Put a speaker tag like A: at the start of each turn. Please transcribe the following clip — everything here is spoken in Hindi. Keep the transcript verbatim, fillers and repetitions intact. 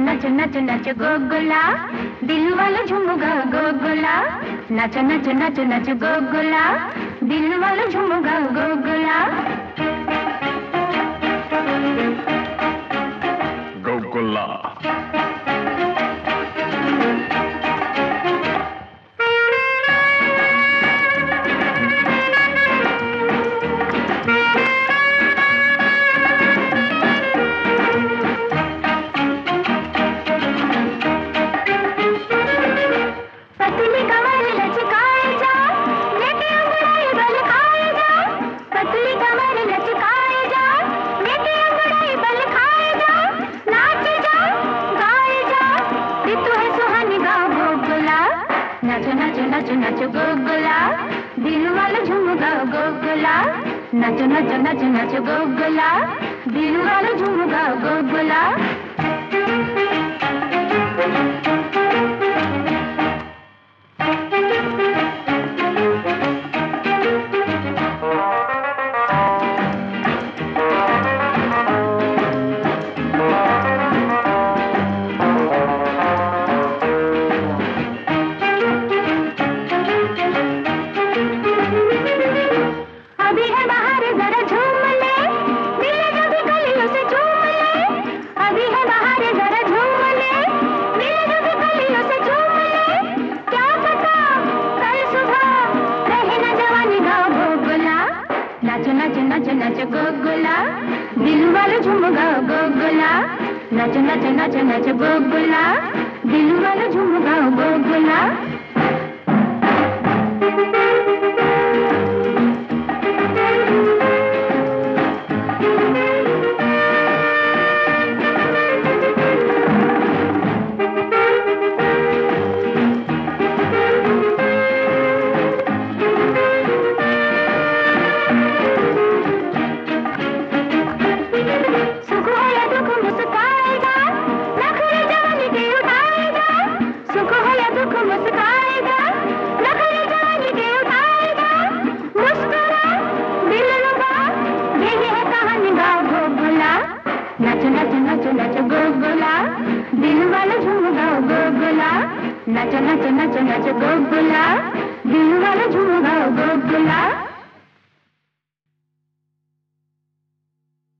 A: नच नच नच गोगुला, दिल वाला झुमगा गोगुला। नच नच नच नच गोगुला, दिल वाला झुमगा गोगुला।
B: गोगुला
A: नच नच नच नच गोगुला, दिल वाला झुमगा गोगुला। नच नच नच नच गोगुला, दिल वाला झुमगा गोगुला। नच नच नच नच गोगुला, दिल वाला झुमगा गोगुला। नच नच नच नच गोगुला, दिल वाला झुमगा गोगुला। नच नच नच नच गोगुला, दिल वाला झुमगा गोगुला। नच नच नच नच गोगुला, दिल वाला झुमगा गोगुला।